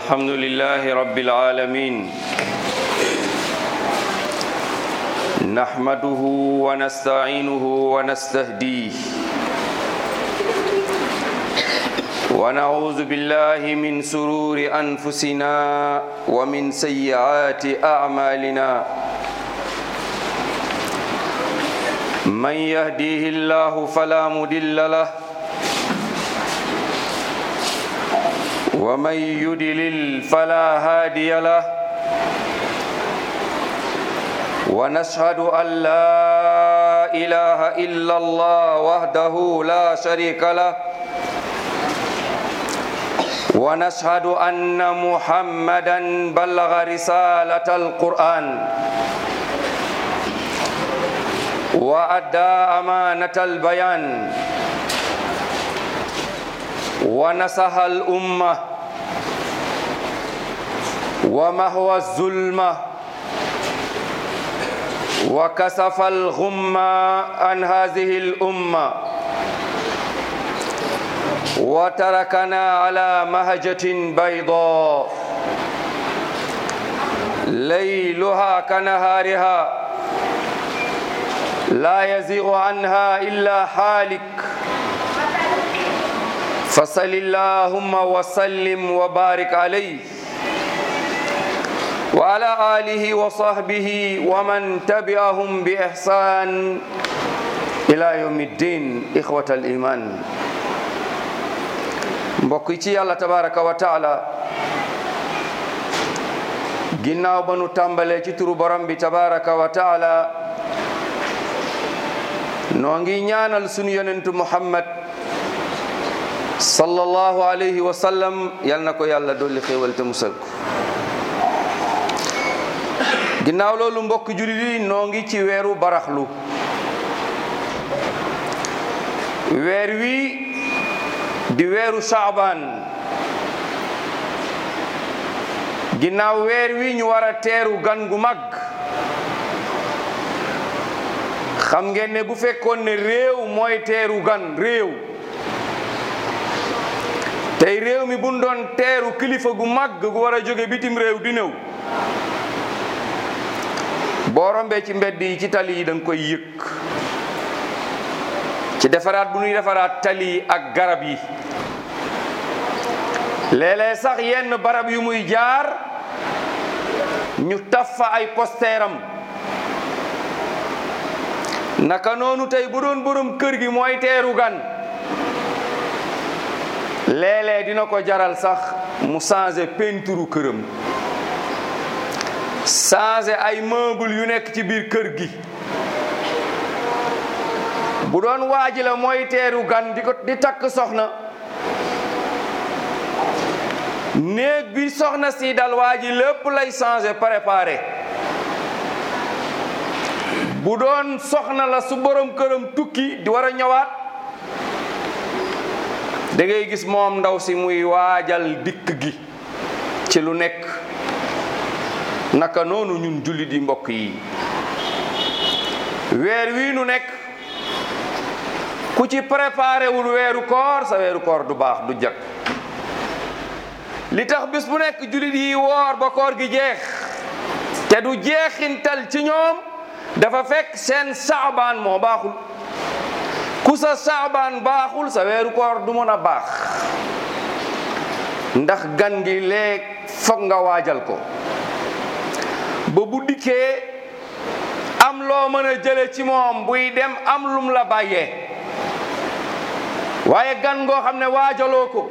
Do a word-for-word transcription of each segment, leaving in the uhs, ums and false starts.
الحمد لله رب العالمين نحمده ونستعينه ونستهديه ونعوذ بالله من سرور أنفسنا ومن سيئات أعمالنا من يهديه الله فلا مضل له ومن يضلل فلا هادي له ونشهد أن لا إله إلا الله وحده لا شريك له ونشهد أن محمدا بلغ رسالة القرآن وأدى أمانة البيان ونصح الأمة ومحو الظلمة وكشف الغمة عن هذه الأمة وتركنا على مهجة بيضاء ليلها كنهارها لا يزيغ عنها إلا حالك فصل اللهم وسلم وبارك عليه وعلى آله وصحبه ومن تبعهم بإحسان إلى يوم الدين إخوة الإيمان mbokk yi ci Yàlla tabaraka wa taala ginnaaw ba nu tàmbalee ci turu borom bi tabaraka wa taala noo ngi ñaanal sunu yonentu Muhammad sallallahu alayhi wa sallam yal na ko yàlla dolli xéewal te musal ko ginnaaw loolu mbokk jullit yi noo ngi ci weeru baraxlu weer wi di weeru Shaaban ginnaaw weer wi ñu war a teeru gan gu mag xam ngeen ne bu fekkoon ne réew mooy teeru gan réew tey réew mi buñ doon teeru kilifa gu mag gu war a jóge bitim réew di ñëw boo rombee ci mbedd yi ci tali yi da nga koy yëg ci defaraat bu ñuy defaraat tali yi ak garab yi léeg-léeg sax yenn barab yu muy jaar ñu taf fa ay posteeram naka noonu tey bu doon borom kër gi mooy teeru gan léeg-léeg dina ko jaral sax mu changer peinture këram changer ay meuble yu nekk ci biir kër gi bu doon waaji la mooy teeru gan di ko di takk soxna néeg bi soxna si dal waaji lépp lay changer préparer bu doon soxna la su borom këram tukki di war a ñëwaat da ngay gis moom ndaw si muy waajal dikk gi ci lu nekk naka noonu ñun jullit yi mbokk yi weer wii nu nekk ku ci préparé wul weeru koor sa weeru koor du baax du jag li tax bis bu nekk jullit yi woor ba koor gi jeex te du jeexintal ci ñoom dafa fekk seen saabaan moo baaxul ku sa saabaan baaxul sa weeru koor du mën a baax ndax gan gi léeg foog nga waajal ko ba bu dikkee am loo mën a jële ci moom buy dem am lum la bàyyee waaye gan ngoo xam ne waajaloo ko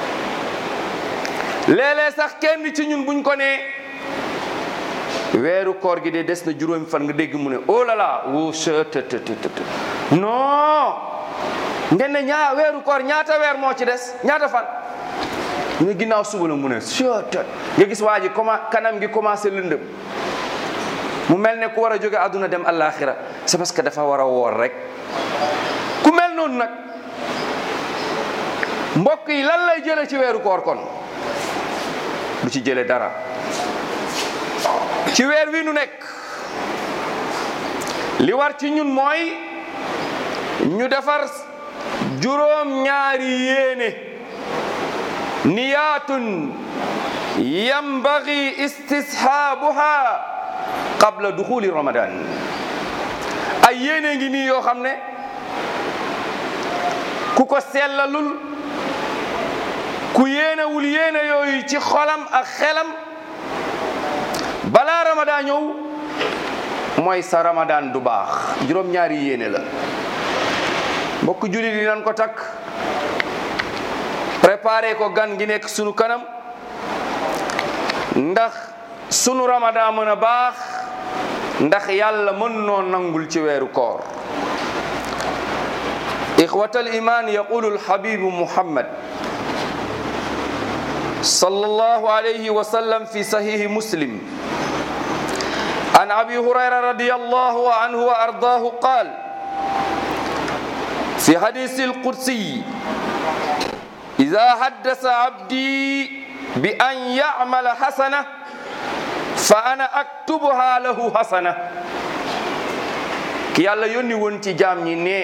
léeg-léeg sax kenn ci ñun buñ ko nee weeru koor gi de des na juróomi fan nga dégg mu ne oh là là woo sëtëtëtëtë non ngeen ne ñaa weeru koor ñaata weer moo ci des ñaata fan ñu ginnaaw suba la mu ne sëtët nga gis waa ji comment kanam gi commencé lëndëm mu mel ne ku war a jóge àdduna dem àllaaxira c'est parce que dafa war a woor rek ku mel noonu nag mbokk yi lan lay jële ci weeru koor kon du ci jële dara ci weer wi nu nekk li war ci ñun mooy ñu defar juróom ñaari yéene niyaatun yambagi istishaabuha qabla duxuli ramadan. ay yéene ngi nii yoo xam ne ku ko sellalul, ku yéenewul yéene yooyu ci xolam ak xelam balaa ramadan ñëw mooy sa ramadan du baax. juróom-ñaari yéene la mbokk jullit yi nan ko takk, préparé ko gan gi nekk sunu kanam ndax sunu ramadan mën a baax, ndax yàlla mën noo nangul ci weeru koor. ixwatal iman, yaqulu alhabibu muhammad sallallahu alayhi wa sallam fi sahihi muslim an abi hurayra radiyallahu anhu wa ardaahu qaal fi hadisi alqudsi ida haddasa abdi bi an ya'mala hasana fa ana aktubuha lahu hasana. ki yàlla yónni woon ci jaam ñi ne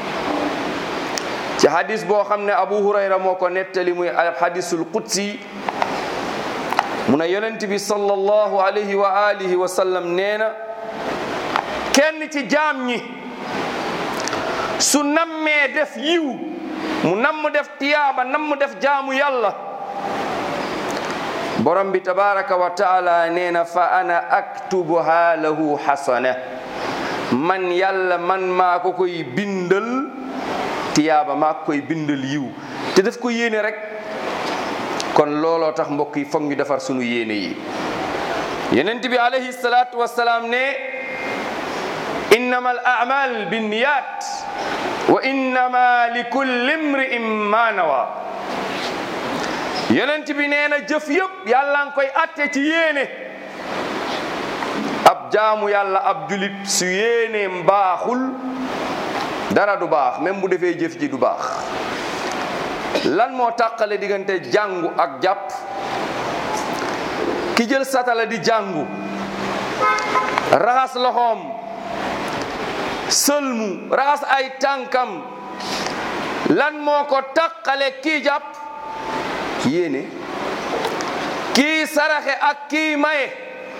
ci hadis boo xam ne Abu Hurayra moo ko nettali muy hadisul qudsi mu ne yonent bi sallallahu alayhi wa alihi wa sallam nee na kenn ci jaam ñi su nammee def yiw, mu namm def tiyaaba, namm def jaamu yàlla, borom bi tabaraka wa taala nee na fa ana aktubuha lahu hasana, man yàlla man maa ko koy bindal tiyaaba, maa ko koy bindal yiw. te daf ko yéene rek. kon looloo tax mbokk yi foog ñu defar sunu yéene yi. yonent bi alayhi salaatu wassalaam ne innama al a'mal binniyat wa innama li kulli imri'in ma nawa. yonent bi nee na jëf yëpp yàlla nga koy atte ci yéene. ab jaamu yàlla, ab julit su yéeneem baaxul dara du baax, même bu defee jëf ji du baax. lan moo tàqale diggante jàngu ak jàpp? ki jël satala di jàngu, raxas loxoom, sëlmu, raxas ay tànkam, lan moo ko tàqale kii jàpp? yéene. kii saraxe ak kii maye,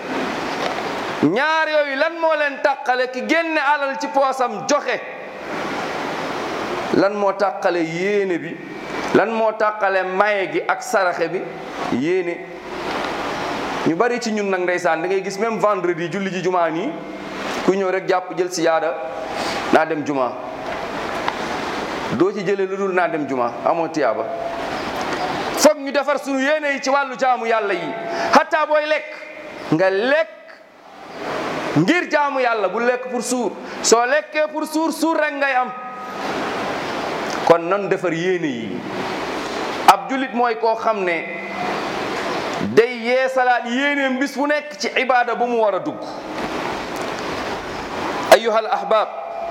ñaar yooyu lan moo leen tàqale? ki génne alal ci poosam joxe, lan moo tàqale yéene bi? lan moo tàqale maye gi ak saraxe bi? yéene. ñu bari ci ñun nag ndeysaan da ngay gis même vendredi julli ji jumaa nii ku ñëw rek jàpp jël si yaada naa dem jumaa, doo ci jëlee lu dul naa dem jumaa, amoo tiyaaba. foog ñu defar sunu yéene yi ci wàllu jaamu yàlla yi. hatta booy lekk nga lekk ngir jaamu yàlla, bu lekk pour suur. soo lekkee pour suur suur rek ngay am. kon nan defar yéene yi. ab jullit mooy koo xam ne day yeesalaat yéeneem bis bu nekk ci ibaada bu mu war a dugg. ayyuhal ahbab,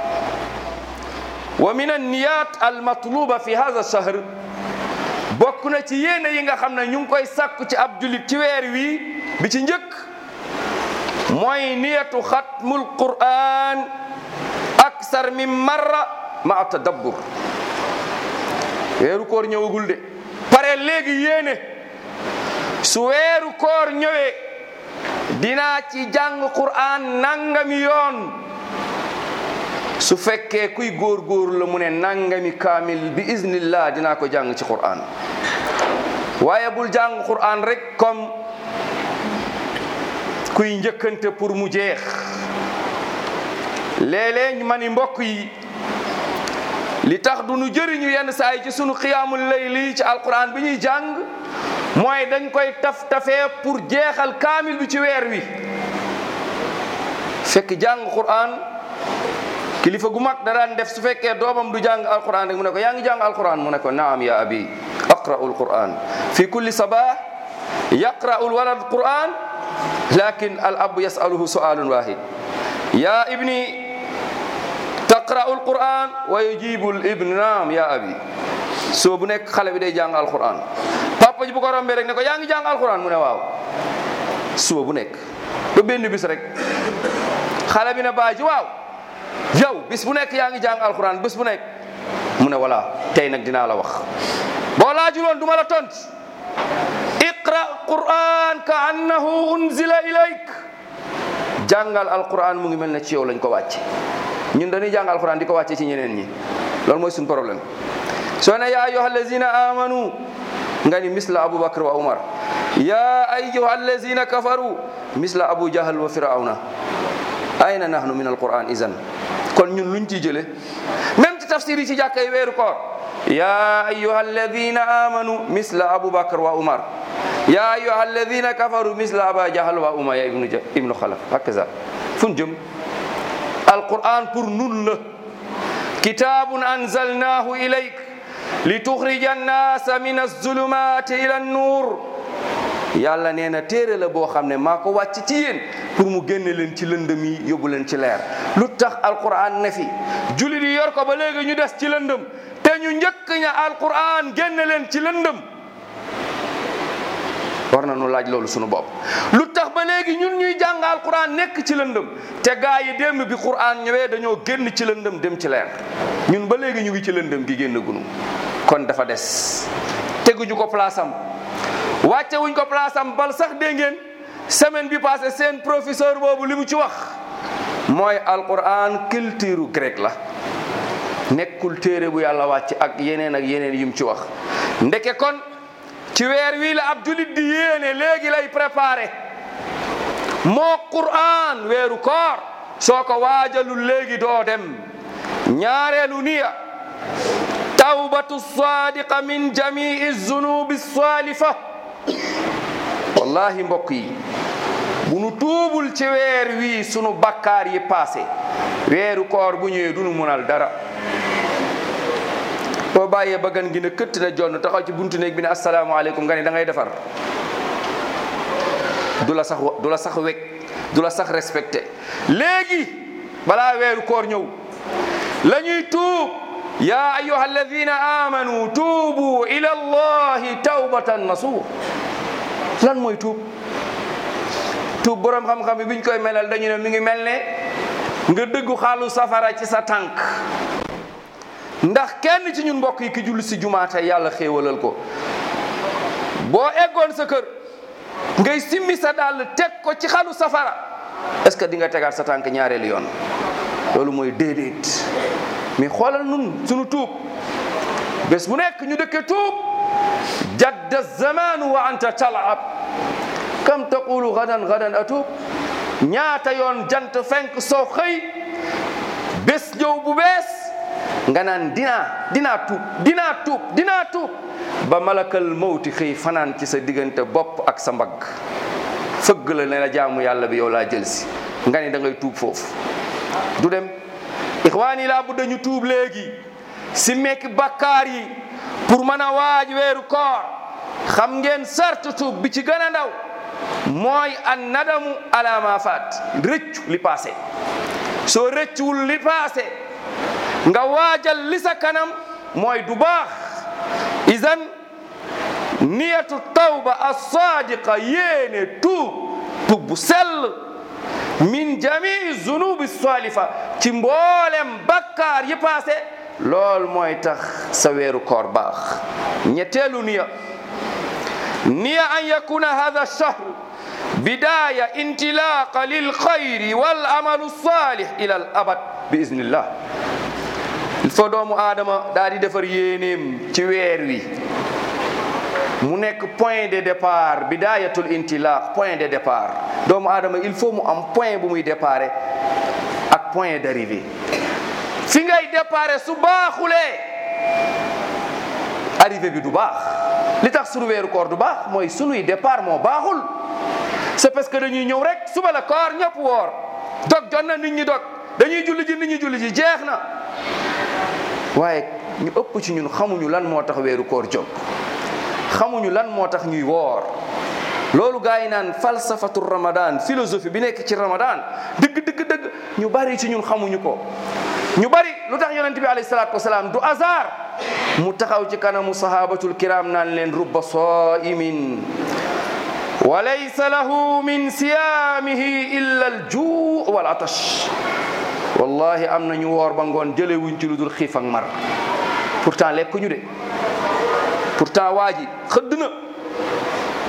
wa min an-niyat al-matluba fi hadha ash-shahr, bokk na ci yéene yi nga xam ne ñu ngi koy sàkku ci ab jullit ci weer wi. bi ci njëkk mooy niyatu xatmul Qur'an aksar min marra ma tadabbur. weeru koor ñëwagul de, pare léegi yéene su weeru koor ñëwee dinaa ci jàng Qur'an nangami yoon. su fekkee kuy góor-góor la mu ne nangami kaamil bi iznillah dinaa ko jàng ci Qur'an. waaye bul jàng Qur'an rek comme kuy njëkkante pour mu jeex. léeg-léeg ma ni mbokk yi li tax du nu jëriñu yenn saa yi ci sunu xiyaamul layli ci alquran bi ñuy jàng mooy dañ koy taf tafee pour jeexal kaamil bi ci weer wi. fekk jàng Qur'an kilifa gu mag da daan def su fekkee doomam du jàng alquran rek mu ne ko yaa ngi jàng alquran mu ne ko naam ya abi aqra'u alquran fi kulli sabah yaqra'u alwalad alquran lakin al abu yas'aluhu su'alun wahid ya ibni taqra'u alquran wa yujibu al ibn naam ya abi. soo bu nekk xale bi day jàng alquran, papa ji bu ko rombee rek ne ko yaa ngi jàng alquran mu ne waaw. suba bu nekk ba benn bis rek xale bi ne baay ji waaw yow bis bu nekk yaa ngi jàng alquran bis bu nekk mu ne voilà tey nag dinaa la wax boo laajuloon du ma la tont. iqra alquran ka annahu unzila ilayk jàngal alquran mu ngi mel ne ci yow lañ ko wàcce ñun dañuy jàng alquran di ko wàcce ci ñeneen ñi loolu mooy suñu problème soo ne ya ayyuha allazina amanu nga ni misla abubakar wa umar ya ayyuha allazina kafaru misla abu jahal wa firawna ayna nahnu min alquran izan kon ñun luñ ciy jële même ci tafsir yi ci jàkka yi weeru koor ya ayyuha alladina amanu misla abubakar wa umar ya ayyuha alladina kafaru misla aba jahal wa umaya ibnu ibnu khalaf hakaza fun jëm alquran pour nun la kitabun anzalnahu ilayk lituxrija annasa min az-zulumati ila an-nur yàlla nee na téere la boo xam ne maa ko wàcc ci yéen pour mu génne leen ci lëndëm yi yóbbu leen ci leer lu tax alquran ne fi jullit yi yor ko ba léegi ñu des ci lëndëm te ñu njëkk ña alquran génne leen ci lëndëm war na nu laaj loolu sunu bopp lu tax ba léegi ñun ñuy jàng alquran nekk ci lëndëm te gaa yi démb bi quran ñëwee dañoo génn ci lëndëm dem ci leer ñun ba léegi ñu ngi ci lëndëm gi génn gunu kon dafa des teguñu ko place am wàcce wuñ ko place am bal sax dégg ngeen semaine bi passé seen professeur boobu li mu ci wax mooy alquran culture grec la nekkul téere bu yàlla wàcc ak yeneen ak yeneen yu mu ci wax ndeke kon ci weer wii la ab julit di yéene léegi lay préparé moo quran weeru koor soo ko waajalul léegi doo dem ñaareelu niya tawbatu sadiqa min jamii zunubi salifa wallahi mbokk yi bu nu tuubul ci weer wii sunu bakkaar yi passé weeru koor bu ñëwee du nu munal dara boo bàyyee ba gan gi ne këtt na jonn taxaw ci buntu néeg bi ne asalaamaaleykum nga ne da ngay defar du la sax du la sax wekk du la sax respecté léegi balaa weeru koor ñëw la ñuy tuub ya ayyuha alladina amanu tuubu ila allahi tawbatan nasuh lan mooy tuub tuub borom xam-xam bi biñ koy melal dañu ne mi ngi mel ne nga dëggu xaalu safara ci sa tànk ndax kenn ci ñun mbokk yi ki julli si jumaata yàlla xéewalal ko boo eggoon sa kër ngay simmi sa dàll teg ko ci xalu safara est-ce que di nga tegaat sa tànk ñaareelu yoon loolu mooy déedéet mais xoolal nun sunu tuub bés bu nekk ñu dëkke tuub jadda zamanu wa anta talab kam taqulu gadan gadan atub ñaata yoon jant fenk soo xëy bés ñëw bu bees nga naan dinaa dinaa tuub dinaa tuub dinaa tuub ba malakal mawti xëy fanaan ci sa diggante bopp ak sa mbagg fëgg la ne la jaamu yàlla bi yow laa jël si nga ni da ngay tuub foofu du dem ixwaan yi laa bu dañu tuub léegi si mekki bakkaar yi pour mën a waaj weeru koor xam ngeen sart tuub bi ci gën a ndaw mooy an nadamu ala ma faat rëccu li passé soo rëccuwul li passé nga waajal li sa kanam mooy du baax izan niyatu tawba as-sadiqa yéene tuub tuub bu sell min jamii zunubi salifa ci mboolem bakkaar yi passé lool mooy tax sa weeru koor baax ñetteelu niya niya an yakuna hadha ash-shahr bidaya intilaqa lil khayri wal amalu salih ila al abad bi iznillah il faut doomu aadama daal di defar yéeneem ci weer wi mu nekk point de départ bidayatul intilaq point de départ doomu aadama il faut mu am point bu muy déparé ak point d'arrivée fi ngay déparé su baaxulee arrivée bi du baax li tax sunu weeru koor du baax mooy sunuy départ moo baaxul c'est parce que dañuy ñëw rek suba la koor ñëpp woor dog jot na nit ñi dog dañuy julli ji nit ñi julli ji jeex na waaye ñu ëpp ci ñun xamuñu lan moo tax weeru koor jóg xamuñu lan moo tax ñuy woor loolu gaa yi naan falsafatu ramadan philosophie bi nekk ci ramadan dëgg dëgg dëgg ñu bari ci ñun xamuñu ko ñu bari lu tax yonent bi alayhi salaatu wasalaam du hasard mu taxaw ci kanamu sahabatul kiram naan leen rubba saimin wa laysa lahu min siyaamihi illa al juu wal atash wallahi am na ñu woor ba ngoon jëlee wuñ ci lu dul xiif ak mar pourtant lekk ñu de pourtant waa ji xëdd na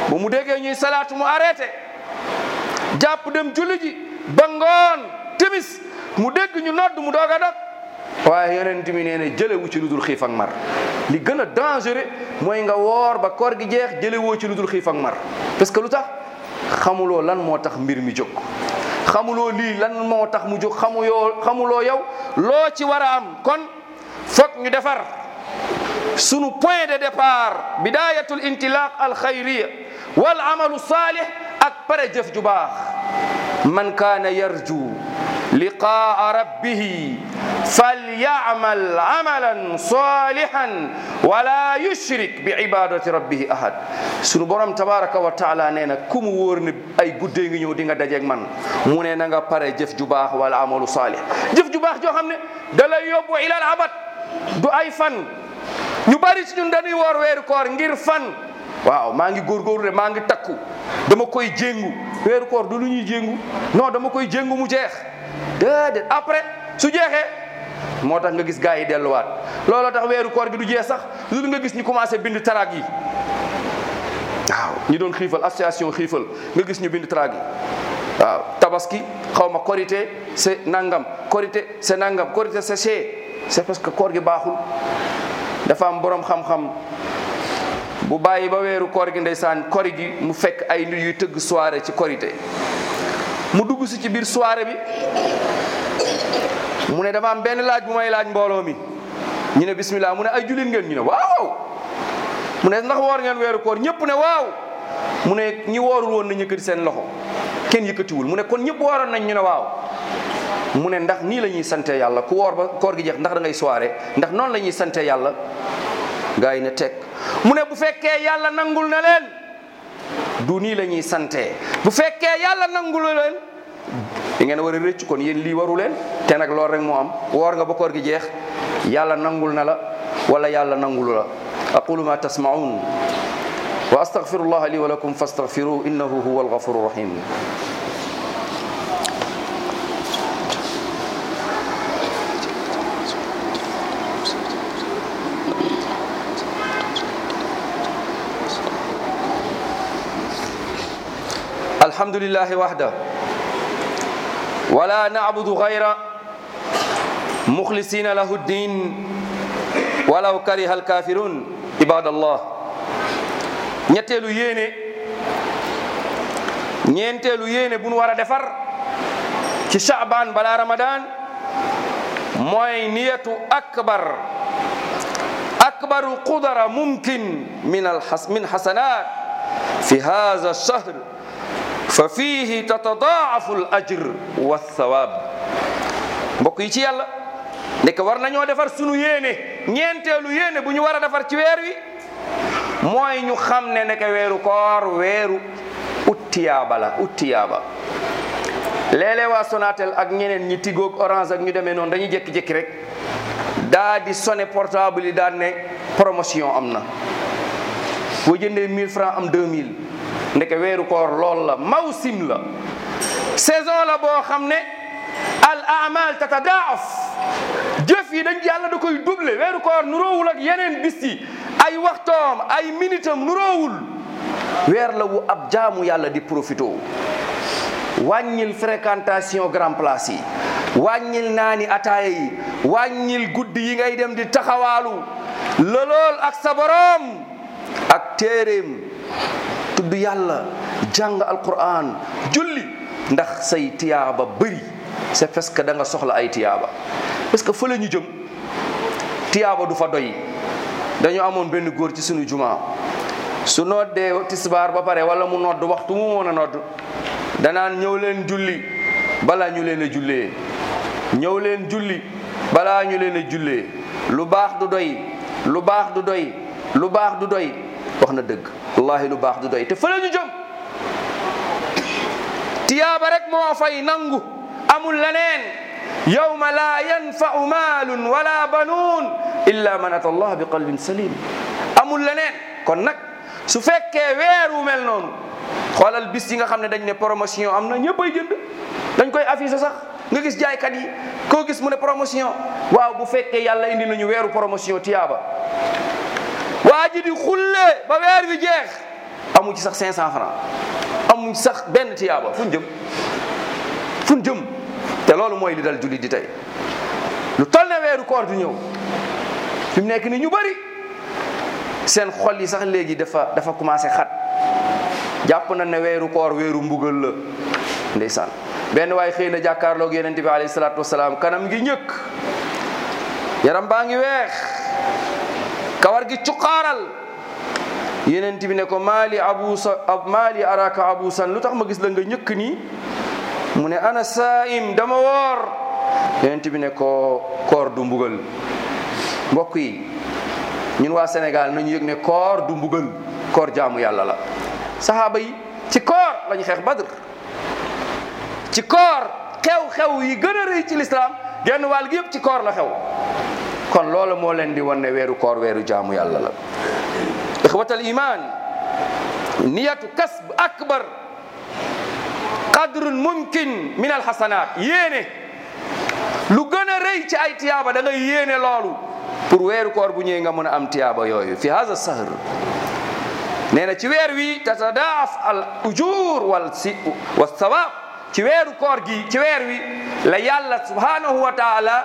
ba mu déggee ñuy salaatu mu arrêté jàpp dem julli ji ba ngoon timis mu dégg ñu nodd mu doog a dog waaye yonent bi nee ne jële wu ci lu dul xiif ak mar. li gën a dangereux mooy nga woor ba koor gi jeex jële woo ci lu dul xiif ak mar parce que lu tax xamuloo lan moo tax mbir mi jóg xamuloo lii lan moo tax mu jóg xamuloo xamuloo yow loo ci war a am. kon foog ñu defar sunu point de départ bidayatul intilaq al xayriya wal amalu salih ak pare jëf ju baax. man kaana yarju liqaa rabbihi falyamal amalan salihan wala yushrik bi ibadati rabbihi ahad. sunu borom tabaraka wa taala nee na ku mu wóor ne ay guddee ngi ñëw di nga dajeeg man mu ne na nga pare jëf ju baax wala amalu salih jëf ju baax joo xam ne da lay yóbbu ilal abad du ay fan. ñu bari ci ñun dañuy woor weeru koor ngir fan. waaw maa ngi góorgóorlu de maa ngi takku dama koy jéngu weeru koor du lu ñuy jéngu non dama koy jéngu mu jeex déedéet après su jeexee moo tax nga gis gars yi delluwaat. looloo tax weeru koor gi du jeex sax lu nga gis ñu commencé bind taraag yi waaw ñi doon xiifal association xiifal nga gis ñu bind taraag yi waaw tabaski xaw ma korité c'est nangam korité c'est nangam korité c'est cher c'est parce que koor gi baaxul. dafa am borom xam-xam bu bàyyi ba weeru koor gi ndeysaan kori gi mu fekk ay nit yuy tëgg soirée ci korité mu dugg si ci biir soirée bi mu ne dama am benn laaj bu may laaj mbooloo mi ñu ne bismillah mu ne ay jullit ngeen ñu ne waaw mu ne ndax woor ngeen weeru koor ñëpp ne waaw mu ne ñi woorul woon nañ yëkkati seen loxo kenn yëkkatiwul mu ne kon ñëpp wooroon nañ ñu ne waaw mu ne ndax nii la ñuy sante yàlla ku woor ba koor gi jeex ndax da ngay soirée ndax noonu la ñuy sante yàlla gaa yi ne teg mu ne bu fekkee yàlla nangul na leen du nii la ñuy sante bu fekkee yàlla nangul na leen di ngeen war a rëcc kon yéen lii waru leen te nag loolu rek moo am woor nga ba koor gi jeex yàlla nangul na la wala yàlla nangulu la. aqulu ma tasma'un wa astaghfirullah li wa lakum fastaghfiruhu innahu huwa al-ghafuru rahim. alhamdulillahi wahda wala na'budu ghayra mukhlisina lahu ddin walaw kariha alkafirun ibadallah. ñetteelu yéene ñeenteelu yéene bu nu war a defar ci Sha'ban bala Ramadan mooy niyatu akbar akbaru qudra mumkin min alhas min hasanat fi hadha ash-shahr fa fiihi tatadaafu al ajr wa thawaab. mbokk yi ci yàlla nekk war nañoo defar sunu yéene ñeenteelu yéene bu ñu war a defar ci weer wi mooy ñu xam ne nekk weeru koor weeru ut tiyaaba la ut tiyaaba. léeg-léeg waa Sonatel ak ñeneen ñi Tigo ak Orange ak ñu demee noonu dañuy jékki-jékki rek daa di sonné portable yi daan ne promotion am na boo jëndee mille francs am deux mille. ndeke weeru koor lool la mawsim la saison la boo xam ne al amal tatadaaf jëf yi dañ yàlla da koy doublé. weeru koor nuroowul ak yeneen bis yi ay waxtoom ay minitam nuroowul. weer la wu ab jaamu yàlla di profito wàññil fréquentation grand place yi wàññil naani ataaya yi wàññil guddi yi ngay dem di taxawaalu lolool ak sa borom ak téeréem tudd yàlla jàng alquran julli ndax say tiyaaba bëri. c'est parce que da nga soxla ay tiyaaba parce que fa la ñu jëm tiyaaba du fa doy. dañoo amoon benn góor ci sunu juma su noddee tisbaar ba pare wala mu nodd waxtu mu mën a nodd danaan ñëw leen julli balaa ñu leen a jullee ñëw leen julli balaa ñu leen a jullee lu baax du doy lu baax du doy lu baax du doy. wax na dëgg wallahi lu baax du doy te fa la ñu jëm tiyaaba rek moo fay nangu amul leneen. yawma la yanfa'u maalun wala banuun illa man ata allah bi qalbin salim. amul leneen. kon nag su fekkee weer wu mel noonu xoolal bis yi nga xam ne dañ ne promotion am na ñëppay jënd dañ koy affiché sax nga gis jaaykat yi koo gis mu ne promotion. waaw bu fekkee yàlla indi nañu weeru promotion tiyaaba waa ji di xulle ba weer wi jeex amu ci sax cinq cent francs amuñ sax benn tiyaaba fu ñu jëm fu ñu jëm te loolu mooy li dal jullit di tey lu toll ne weeru koor du ñëw fi mu nekk ni ñu bëri seen xol yi sax léegi dafa dafa commencé xat jàpp na ne weeru koor weeru mbugal la ndeysaan benn waay xëy na jàkkaarloog yonent bi alayhi salaatu wasalaam kanam ngi ñëkk yaram baa ngi weex kawar gi cuqaaral yonent bi ne ko maali abusa maali araka abusan lu tax ma gis la nga ñëkk nii mu ne ana saim dama woor yonent bi ne ko koor du mbugal mbokk yi ñun waa Sénégal nañu yëg ne koor du mbugal koor jaamu yàlla la sahaaba yi ci koor lañu xeex Badr ci koor xew-xew yi gën a rëy ci lislaam genn wàll gi yëpp ci koor la xew kon loolu moo leen di wan ne weeru koor weeru jaamu yàlla la ixwatal iman niyatu kasb akbar qadrun mumkin min alxasanat yéene lu gën a rëy ci ay tiyaaba da ngay yéene loolu pour weeru koor bu ñëwee nga mën a am tiyaaba yooyu fi hada sahr nee na ci weer wi tatadaaf al ujur wal si wa sawab ci weeru koor gi ci weer wi la yàlla subhanahu wa taala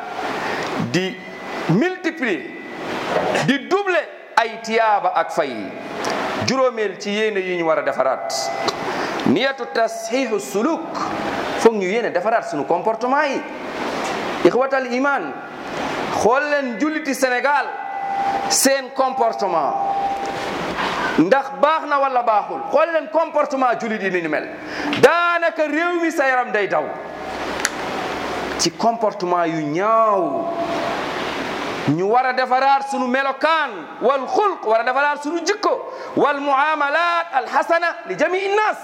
di multiplier di doubler ay tiyaaba ak fay juróomeel ci yéene yi ñu war a defaraat niyatu tasxiixu suluk foog ñu yéene defaraat suñu comportement yi ixwatal iman xool leen julliti Sénégal seen comportement ndax baax na wala baaxul xool leen comportement jullit yi ni ñu mel daanaka réew mi sa yaram day daw ci comportement yu ñaaw ñu war a defaraat sunu melokaan wal xulq war a defaraat sunu jikko wal muamalat alxasana li jamii nnas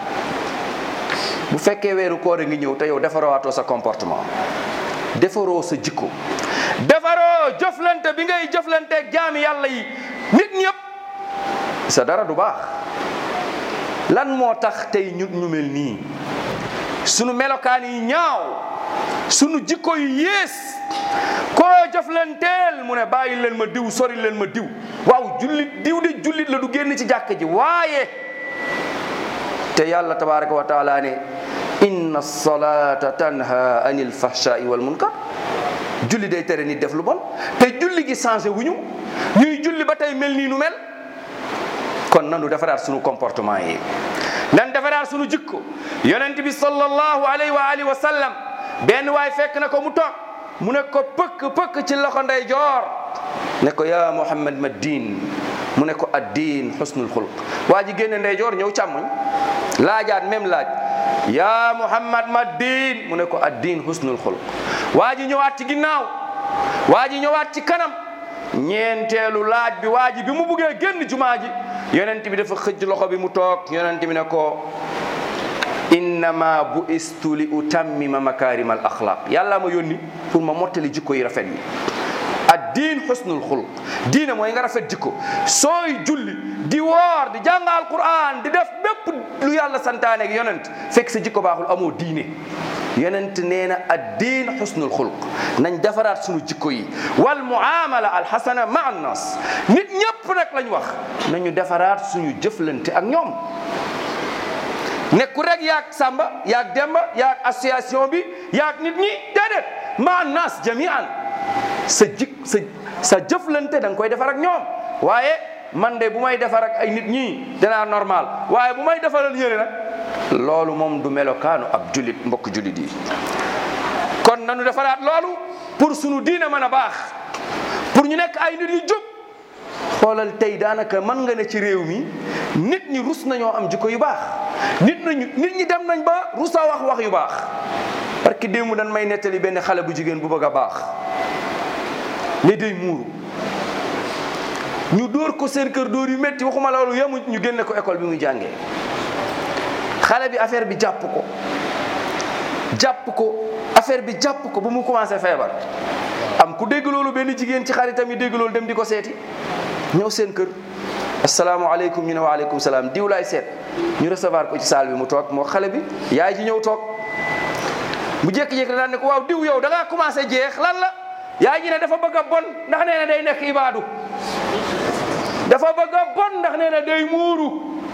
bu fekkee weeru koor ngi ñëw te yow defaraatoo sa comportement defaroo sa jikko defaroo jëflante bi ngay jëflanteeg jaami yàlla yi nit ñëpp sa dara du baax lan moo tax tey ñu ñu mel nii sunu melokaan yi ñaaw sunu jikko yu yées koo jëflanteel mu ne bàyyi leen ma diw sori leen ma diw waaw jullit diw di jullit la du génn ci jàkka ji waaye te yàlla tabaraka wa taala ne inna salata tanha anil fahshai wal munkar julli day tere nit def lu bon te julli gi changé wuñu ñuy julli ba tey mel nii nu mel kon nanu defaraat sunu comportement yi nan defaraat sunu jikko yonent bi sallallahu alayhi wa alihi wa sallam benn waay fekk na ko mu toog mu ne ko pëkk pëkk ci loxo ndey joor ne ko ya Muhammad ma diin mu ne ko ad-diin husnul xulq waa ji génne ndey joor ñëw càmmoñ laajaat même laaj ya Muhammad ma diin mu ne ko ad-diin husnul xulq waa ji ñëwaat ci ginnaaw waa ji ñëwaat ci kanam ñeenteelu laaj bi waa ji bi mu buggee génn jumaa ji yonent bi dafa xëj loxo bi mu toog yonent bi ne ko innama bu'istu li utammima makarim al axlaq yàlla ma yónni pour ma mottali jikko yi rafet yi ad diin husnul xulq diine mooy nga rafet jikko sooy julli di woor di jàng alquran di def bépp lu yàlla santaane ak yonent fekk sa jikko baaxul amoo diine yonent nee na ad diin husnul xulq nañ defaraat sunu jikko yi wal muamala al hasana ma an nas nit ñëpp nag lañ wax nañu defaraat suñu jëflante ak ñoom nekku rek yaag Samba yaag Demba yaag association bi yaag nit ñi déedéet ma an nas jamian sa jik sa sa jëflante da nga koy defar ak ñoom waaye man de bu may defar ak ay nit ñi danaa normal waaye bu may defaral yére nag loolu moom du melokaanu ab julit mbokk julit yi kon nanu defaraat loolu pour sunu diina mën a baax pour ñu nekk ay nit yu jub xoolal tey daanaka mën nga ne ci réew mi nit ñi rus nañoo am jikko yu baax nit nañu nit ñi dem nañ ba rusa wax wax yu baax parce que démb dañ may nettali benn xale bu jigéen bu bëgg a baax ne day muuru ñu dóor ko seen kër dóor yu métti waxuma loolu yemu ñu génne ko école bi muy jàngee xale bi affaire bi jàpp ko jàpp ko affaire bi jàpp ko ba mu commencé feebar am ku dégg loolu benn jigéen ci xaritam yi dégg loolu dem di ko seeti ñëw seen kër asalaamaaleykum ñu ne waaleykum salaam diw laay seet ñu recevoir ko ci salle bi mu toog moo xale bi yaay ji ñëw toog mu jékki-jékki daan ne ko waaw diw yow da ngaa commencé jeex lan la yaay ji ne dafa bëgg a bon ndax nee na day nekk ibaadu dafa bëgg a bon ndax nee na day muuru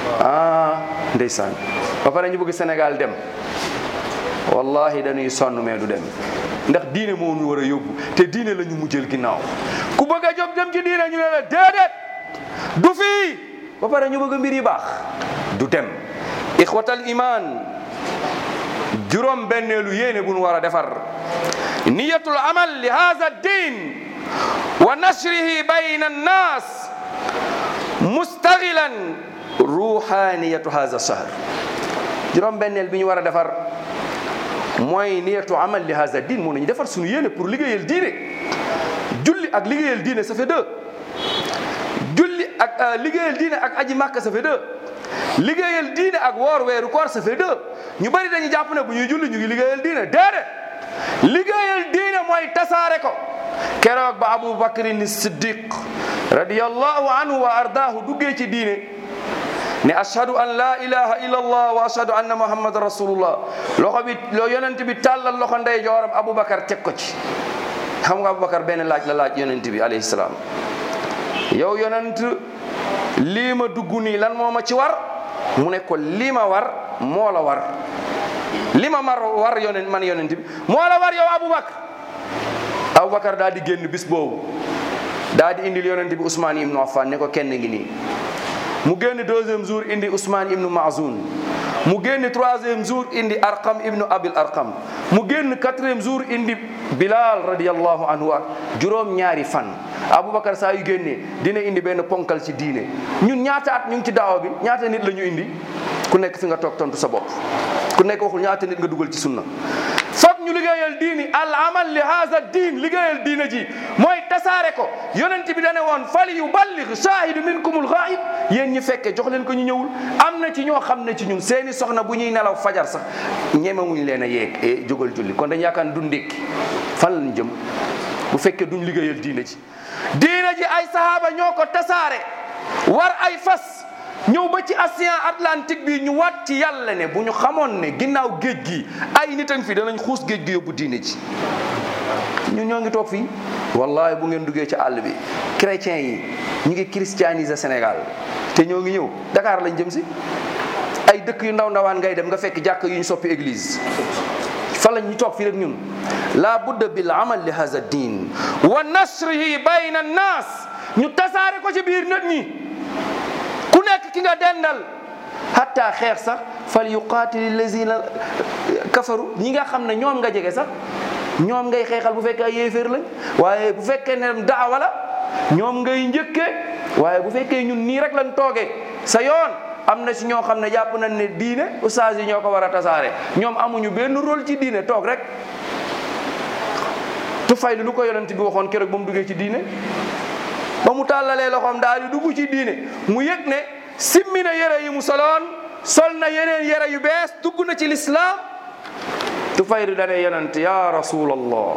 ah ndeysaan ba pare ñu bëgg Sénégal dem wallahi dañuy sonn mais du dem ndax diine moo ñu war a yóbbu te diine la ñu mujjël ginnaaw ku bëgg a jóg dem ci diine ñu ne la déedéet du fii ba pare ñu bëgg mbir yi baax du dem. ixwatal iman juróom benneelu yéene bu ñu war a defar niyatul amal li hadha din wa nashrihi bayna an-nas mustaghilan ruhaniyatu hadha shahr. juróom benneel bi ñu war a defar mooy niyatu amal li hadha din moo nañu defar suñu yéene pour liggéeyal diine. julli ak liggéeyal diine ça fait deux julli ak liggéeyal diine ak aji màkka ça fait deux liggéeyal diine ak woor weeru koor ça fait deux ñu bari dañu jàpp ne bu ñuy julli ñu ngi liggéeyal diine déedéet liggéeyal diine mooy tasaare ko. keroog ba Abu Bakrin Siddiq radiyallahu anhu wa ardaahu duggee ci diine ne ashhadu an la ilaha illa allah wa ashhadu anna muhammadan rasulullah loxo bi loo yonent bi tàllal loxo ndey jooram Aboubacar teg ko ci. xam nga Aboubacar benn laaj la laaj yonent bi alayhi salaam yow yonent lii ma dugg nii lan moo ma ci war mu ne ko lii ma war moo la war li ma mar war yonent man yonent bi moo la war yow Aboubacar. Aboubacar daal di génn bis boobu daal di indil yonent bi Ousmane ibnu Affan ne ko kenn ngi nii mu génn deuxième jour indi Ousmane ibnu Mazoun mu génn troisième jour indi Arqam ibnu Abil Arqam mu génn quatrième jour indi Bilal radiyallahu anhu ak juróom ñaari fan. Aboubacar saa yu génnee dina indi benn ponkal ci diine ñun ñaata at ñu ngi ci daawa bi ñaata nit la ñu indi ku nekk fi nga toog tontu sa bopp ku nekk waxul ñaata nit nga dugal ci sunna. foog ñu liggéeyal diini al amal li haza diin liggéeyal diina ji mooy tasaare ko yonent bi dane woon fal yuballigh shahidu minkumul ghaib yéen ñi fekke jox leen ko ñu ñëwul. am na ci ñoo xam ne ci ñun seeni soxna bu ñuy nelaw fajar sax ñemewuñ leen a yeeg e jógal julli kon dañ yaakaar du ndékki fan lañ jëm bu fekkee duñ liggéeyal diina ji. diina ji ay sahaaba ñoo ko tasaare war ay fas ñëw ba ci océan Atlantique bi ñu waat ci yàlla ne bu ñu xamoon ne ginnaaw géej gi ay nit a ngi fi danañ xuus géej gi yóbbu diine ji. ñun ñoo ngi toog fii wallahi bu ngeen duggee ci àll bi chrétiens yi ñu ngi christianiser Sénégal te ñoo ngi ñëw Dakar lañ jëm si ay dëkk yu ndaw ndawaan ngay dem nga fekk jàkk yu ñu soppi église. fan lañ ñu toog fii rek ñun la budda bil amal li haza din wa nashrihi bayna an-nas ñu tasaare ko ci biir nit ñi ku nekk ki nga dendal hatta xeex sax fal yuqatil allazina kafaru ñi nga xam ne ñoom nga jege sax ñoom ngay xeexal bu fekkee ay yéeféer lañ waaye bu fekkee ne daawa la ñoom ngay njëkkee waaye bu fekkee ñun nii rek lañ toogee sa yoon am na si ñoo xam ne jàpp nañ ne diine ustaas yi ñoo ko war a tasaare ñoom amuñu benn rôle ci diine toog rek tu fay lu ko yonent bi waxoon keroog ba mu duggee ci diine ba mu tàllalee loxoom daal di dugg ci diine mu yëg ne simmi na yére yi mu soloon sol na yeneen yére yu bees dugg na ci lislaam tu fay dane yonent ya rasulallah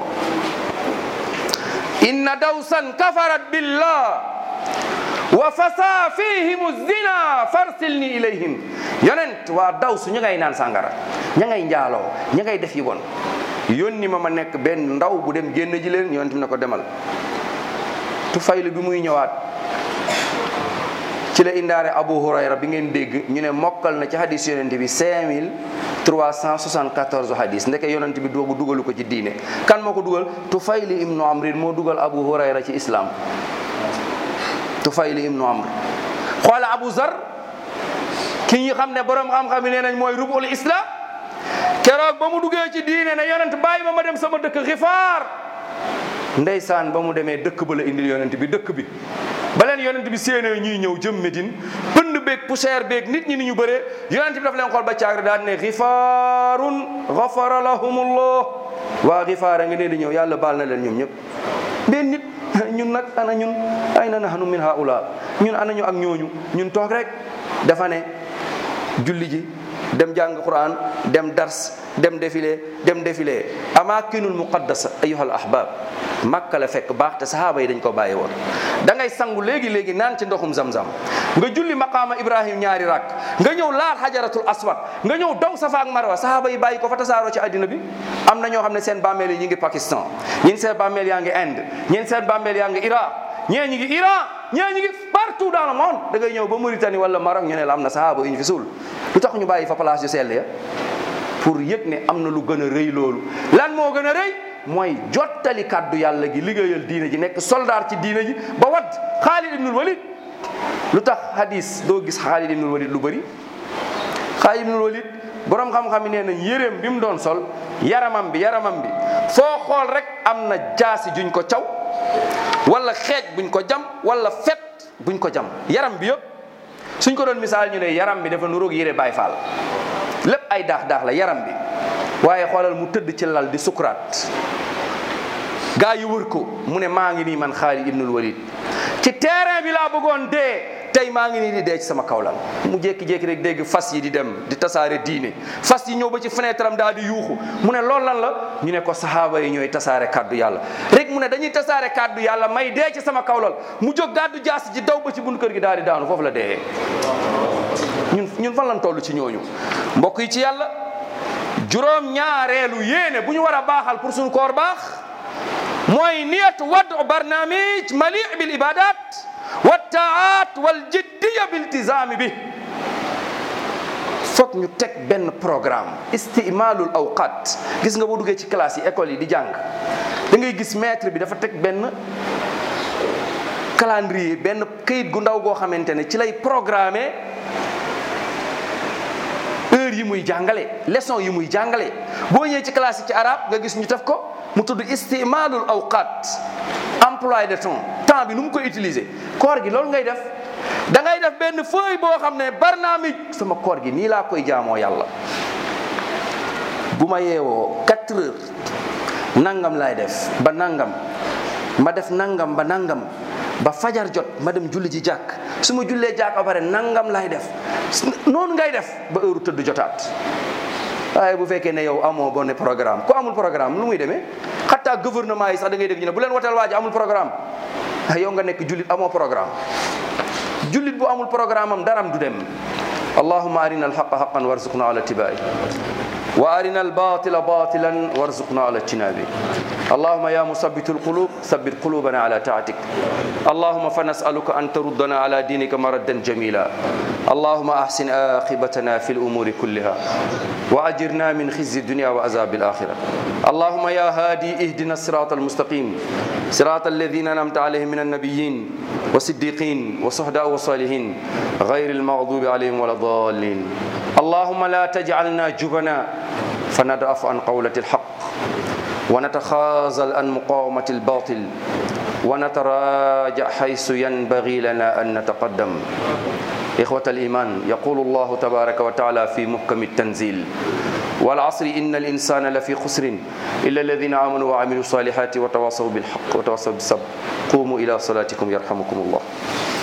inna dawsan kafarat billah wa fasa fihim zina farsilni ilayhim yonent waa daws ñu ngay naan sàngara ña ngay njaaloo ña ngay def yi bon yónni ma ma nekk benn ndaw bu dem génn ji leen yonent bi ne ko demal tu faylu bi muy ñëwaat ci la indaare Abu Hurayra bi ngeen dégg ñu ne mokkal na ci hadis yonent bi cinq mille trois cent soixante-quatorze hadis ndeke yonent bi doogu dugalu ko ci diine kan moo ko dugal Tufayli ibnu Amrin moo dugal Abu Hurayra ci islam Tufayli ibnu Amr xoola Abu Zar ki ñi xam ne borom xam-xam yi nee nañ mooy rubul islam keroog ba mu duggee ci diine ne yonent bàyyi ma ma dem sama dëkk Xifaar ndeysaan ba mu demee dëkk ba la indil yonent bi dëkk bi ba leen yonent bi séenee ñuy ñëw jëm Médine pënd beeg poussière beeg nit ñi ni ñu bëree yonent bi daf leen xool ba caagri daan ne Xifaarun gafara lahumullah waa Xifaar a ngi ne di ñëw yàlla baal na leen ñoom ñëpp benn nit ñun nag ana ñun ay na nahnu min haula ñun ana ñu ak ñooñu ñun toog rek dafa ne julli ji dem jàng Quran dem dars dem défilé dem défilé amakinul muqaddasa ayyuhal ahbab Makka la fekk baax te sahaaba yi dañ ko bàyyi woon da ngay sangu léegi léegi naan ci ndoxum zamzam nga julli maqaama Ibrahim ñaari rak nga ñëw laal xajaratul aswad nga ñëw daw safa ak marwa sahaaba yi bàyyi ko fa tasaaroo ci àddina bi am na ñoo xam ne seen bàmmeel yi ñu ngi Pakistan ñeen seen bàmmeel yaa ngi Inde ñeen seen bàmmeel yaa ngi Irak ñee ñi ngi Iran ñee ñi ngi partout dans le monde. da ngay ñëw ba Mauritanie wala Maroc ñu ne la am na sahaaba yu ñu fi suul lu tax ñu bàyyi fa place yu sell ya pour yëg ne am na lu gën a rëy loolu. lan moo gën a rëy mooy jottali kàddu yàlla gi liggéeyal diine ji nekk soldat ci diine ji ba wat Xaalid ibnul Walid. lu tax hadis doo gis Xaalid ibnul Walid lu bëri Xaalid ibnul Walid borom xam-xam yi nee nañ yéreem bi mu doon sol yaramam bi yaramam bi foo xool rek am na jaasi juñ ko caw wala xeej buñ ko jam wala fet buñ ko jam yaram bi yëpp suñ ko doon misaal ñu ne yaram bi dafa nuroog yére Baay Faal lépp ay daax daax la yaram bi waaye xoolal mu tëdd ci lal di sukuraat gaa yi wër ko mu ne maa ngi nii man Xaalid ibnul Walid ci terrain bi laa bëggoon dee tey maa ngi nii di dee ci sama kawlal mu jékki-jékki rek dégg fas yi di dem di tasaare diine fas yi ñëw ba ci fenêtre am daal di yuuxu mu ne loolu lan la ñu ne ko sahaaba yi ñooy tasaare kaddu yàlla rek mu ne dañuy tasaare kaddu yàlla may dee ci sama kawlal mu jóg gàddu jaas ji daw ba ci bunt kër gi daal di daanu foofu la dee. ñun ñun fan lan toll ci ñooñu mbokk yi ci yàlla juróom ñaareelu yéene bu ñu war a baaxal pour suñu koor baax mooy niyat wadu barnaamij mali bil ibadat wa taat wal jiddiya bil iltizaami bi foog ñu teg benn programme istimalul awqat gis nga boo duggee ci classe yi école yi di jàng da ngay gis maître bi dafa teg benn calendrier benn këyit gu ndaw goo xamante ne ci lay programmer heure yi muy jàngale leçon yi muy jàngale boo ñëwee ci classe yi ci arabe nga gis ñu def ko mu tudd istimalul awqat emploi de temps temps bi nu mu koy utiliser koor gi loolu ngay def da ngay def benn feuille boo xam ne barnaamij sama koor gi nii laa koy jaamoo yàlla bu ma yeewoo quatre heures nangam laay def ba nangam ma def nangam ba nangam ba fajar jot ma dem julli ji jàkk su ma jullee jàkk ba pare nangam laay def noonu ngay def ba heure tëdd jotaat waaye bu fekkee ne yow amoo bonne programme ku amul programme lu muy demee xataa gouvernement yi sax da ngay dégg ñu ne bu leen woteel waa ji amul programme yow nga nekk jullit amoo programme jullit bu amul programme am daram du dem allahumma arina alhaqa haqqan warzuqna ala tibai wa arina albatila batilan warzuqna ala ijtinabi اللهم يا مثبت القلوب ثبت قلوبنا على طاعتك اللهم فنسألك أن تردنا على دينك مردا جميلا اللهم أحسن عاقبتنا في الأمور كلها وأجرنا من خزي الدنيا وعذاب الآخرة اللهم يا هادي اهدنا الصراط المستقيم صراط الذين أنعمت عليهم من النبيين والصديقين والشهداء والصالحين غير المغضوب عليهم ولا الضالين اللهم لا تجعلنا جبنا فندعف عن قولة الحق ونتخاذل عن مقاومة الباطل ونتراجع حيث ينبغي لنا أن نتقدم إخوة الإيمان يقول الله تبارك وتعالى في محكم التنزيل والعصر إن الإنسان لفي خسر إلا الذين آمنوا وعملوا الصالحات وتواصوا بالحق وتواصوا بالصبر قوموا إلى صلاتكم يرحمكم الله